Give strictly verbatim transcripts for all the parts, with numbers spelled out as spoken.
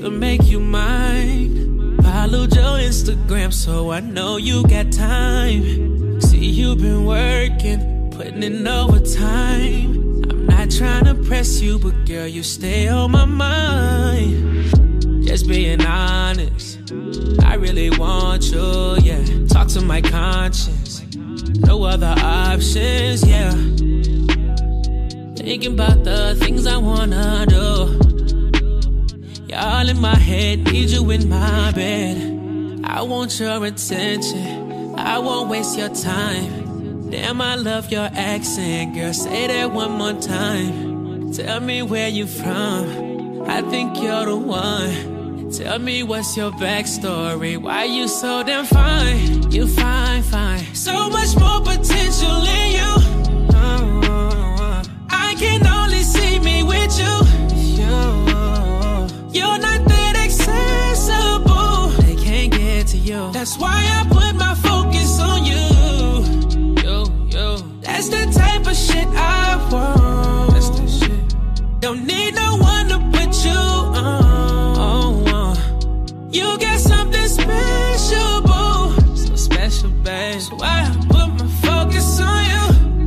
to make you mine. Followed your Instagram, so I know you got time. See, you've been working, putting in overtime. I'm not trying to press you, but girl, you stay on my mind. Just being honest, I really want you, yeah. Talk to my conscience, no other options, yeah. Thinking about the things I wanna do. You're all in my head, need you in my bed. I want your attention, I won't waste your time. Damn, I love your accent, girl, say that one more time. Tell me where you from, I think you're the one. Tell me what's your backstory, why you so damn fine. You fine, fine, so much more potential in you. I can only see me with you. You're not that accessible, they can't get to you. That's why I put my focus on you. Yo, yo. That's the type of shit I want. That's the shit. Don't need no one to put you on. You got something special, boo. So special, babe. So I put my focus on you.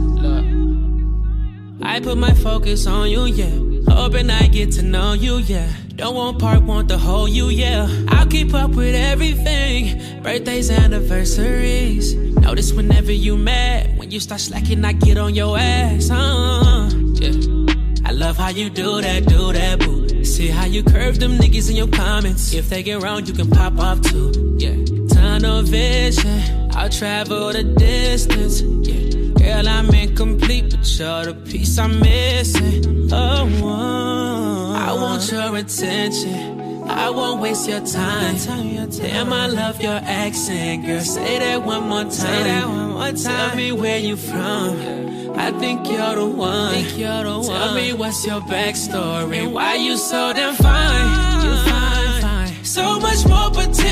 Look, I put my focus on you, yeah. Hoping I get to know you, yeah. Don't want part, want the whole you, yeah. I'll keep up with everything. Birthdays, anniversaries. Notice whenever you mad, when you start slacking, I get on your ass, uh, yeah. I love how you do that, do that, boo. See how you curve them niggas in your comments. If they get wrong, you can pop off too, yeah. Tunnel vision, I'll travel the distance, yeah. Girl, I'm incomplete, but you're the piece I'm missing. Oh, oh, I want your attention, I won't waste your time. Damn, I love your accent, girl, say that one more time. Say that one more time. Tell me where you from, I think you're the one. Think you're the one. Tell me what's your backstory, why you so damn fine. You fine, fine, so much more potential.